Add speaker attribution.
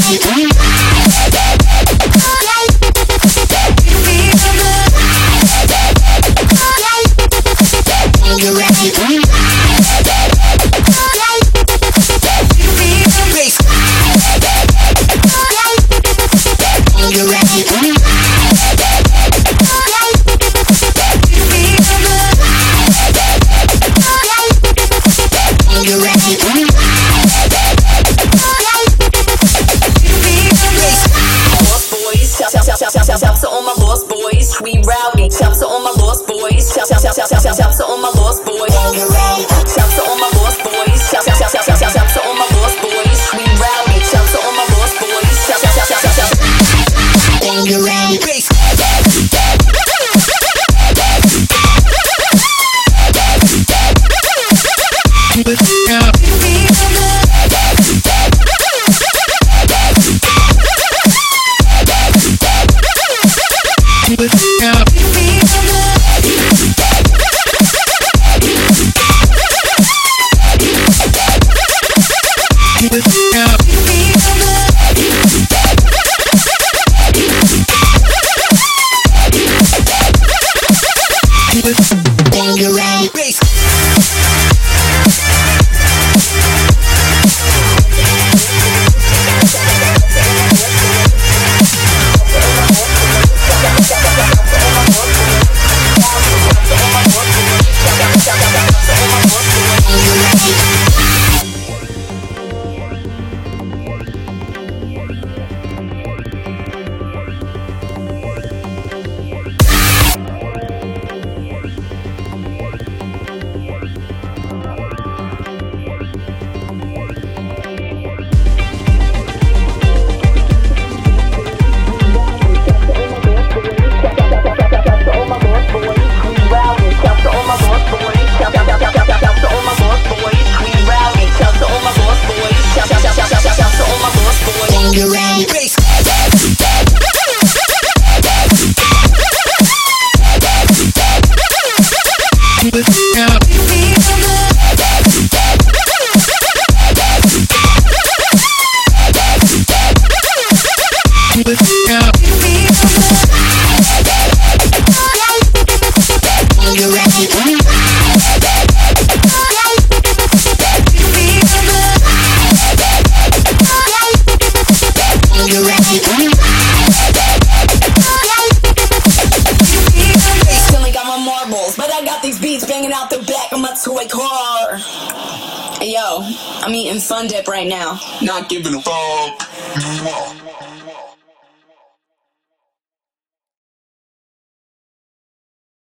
Speaker 1: Shout to all my lost boys, we rowdy. Shout to all my lost boys. Shout to all my lost boys. Shout to all my lost boys. Shout to all my lost boys, we rowdy. Shout to all my lost boys. Shout. Bass. Toy car. Hey yo, I'm eating Fun Dip right now.
Speaker 2: Not giving a fuck.